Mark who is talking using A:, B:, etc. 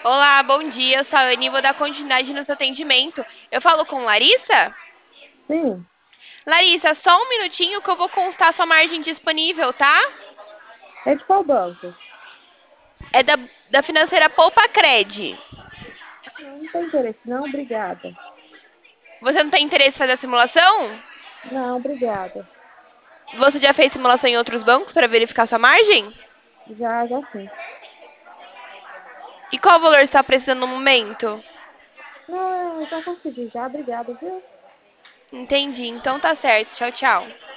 A: Olá, bom dia. Eu sou a Anne e vou dar continuidade no seu atendimento. Eu falo com Larissa?
B: Sim,
A: Larissa, só um minutinho que eu vou constar sua margem disponível, tá?
B: é de qual banco?
A: É da financeira Poupa Cred.
B: Não tem interesse, não, obrigada.
A: Você não tem interesse em fazer a simulação?
B: Não, obrigada.
A: Você já fez simulação em outros bancos para verificar sua margem?
B: Já, já sim.
A: E qual valor você está precisando no momento?
B: Não, eu já consegui, já, obrigada, viu?
A: Entendi. Então tá certo. Tchau, tchau.